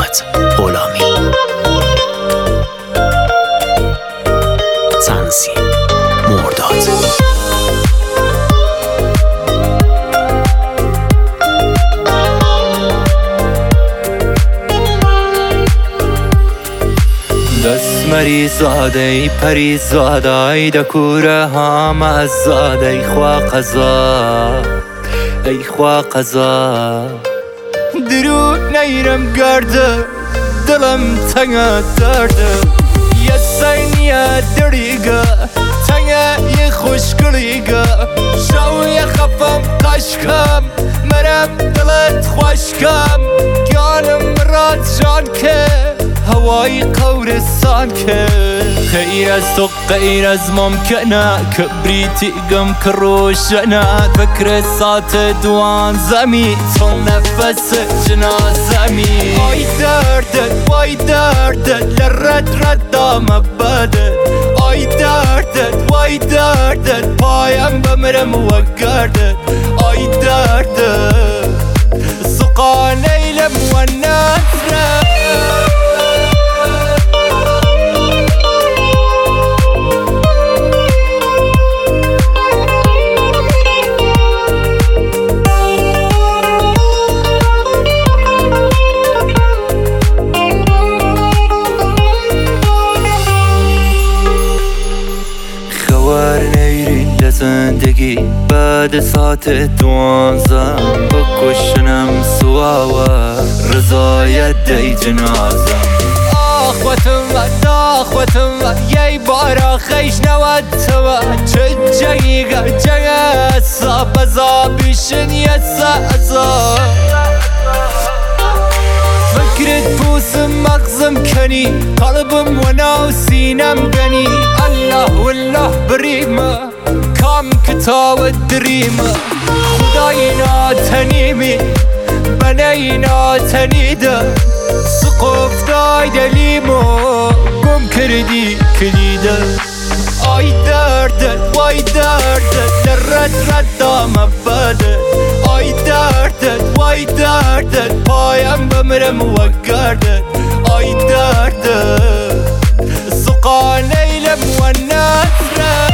مرداد غلامی. تنظیم مرداد. دست مری زاده ای پری زاده ای دکوره هم از زاده ای خواه قضا ای خواه قضا درو نیرم گرده دلم تنگ درده یه سینیه دریگه تنگ یه خوشگلیگه شوی خفم قشکم مرم دلت خوشکم گانم مراد جان که هوای قورستان که خیر از تو غیر از ممکنه کبریتی گم که روشنه فکر ساعت دوان زمی تو نفس جنازمی آی دردت وای دردت لرد رد مبادت آی دردت وای دردت پایم بمرم و گردت آی دردت سقان ایلم و نصره زندگی بعد ساعت 12 بکشنم سواوا رضایت دی جنازم آخوتم و یه بارا خیش نود تو چه جنگیگا جنگ سا بزا بیشن یه سازا فکرت پوسم مغزم کنی قلبم و ناو سینم گنی الله والله بریمه کام کتاب دریمه خدای ناتنیمی بنای ناتنیده سقف دای دلیمو گم کردی کلیده آی دردت وای دردت درد رد مبادت آی دردت وای دردت پایم بمرم و گردت آی دردت سقان ایلم و نصره